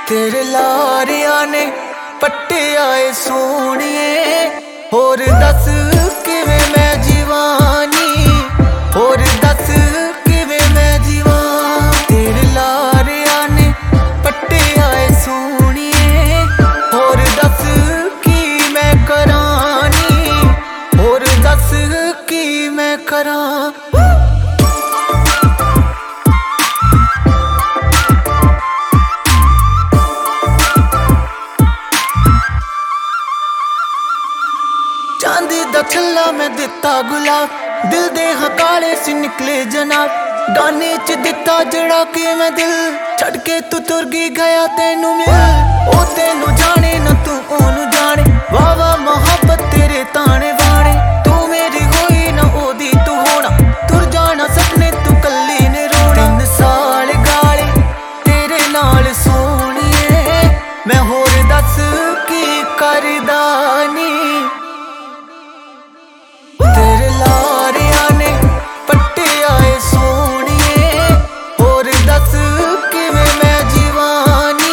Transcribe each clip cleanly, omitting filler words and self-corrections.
तेरे लारिया ने पट्टे आए सोनिए, होर दस किवें मैं जीवानी, होर दस किवें मैं जीवा। तेरे लारिया ने पट्टे आए सोनिए, होर दस की मैं करानी, होर दस की मैं करा। चांदी दा छल्ला मैं दिता गुलाब, दिल दे हकाले से निकले जनाब। गाने च दिता जड़ा के मैं दिल, छड़ के तू तुर गई गया तेनू मिल। ओ तेनू जाने न तू ओनू जाने, वाह वाह मोहब्बत तेरे ताने बाने। तू मेरी होई न ओदी तू होना, तुर जाना सपने तू कल्ली ने रोना। 3 साल गाले तेरे नाल सोनिए, मैं होर दस की करदा नी। तेरे लारिया ने पट्टे आए सोनिए, होर दस किवें मैं जीवानी।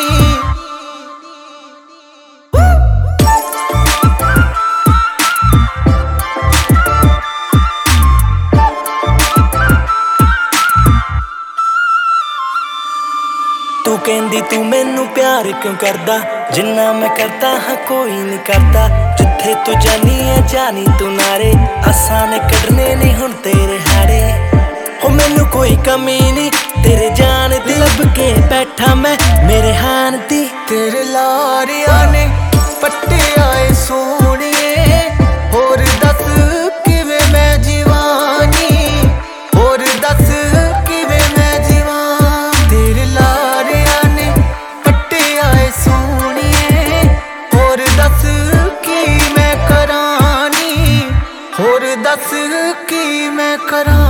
तू कहंदी तू मैनू प्यार क्यों करदा, जिन्ना मैं करता हाँ कोई नहीं करता। जिथे तू जानी है जानी तू नारे, असां ने कढ़ने नहीं हुण तेरे हाड़े। हो मैनू कोई कमी नहीं तेरे जान दी, लब के बैठा मैं मेरे हान दी। तेरे लारिया ने पट्टे आए सोनिए, होर दस किवें मैं जीवानी, होर दस किवें मैं जीवा। तेरे लारिया ने पट्टे आए सोनिए, होर दस की मैं करानी, होर दस की मैं करा।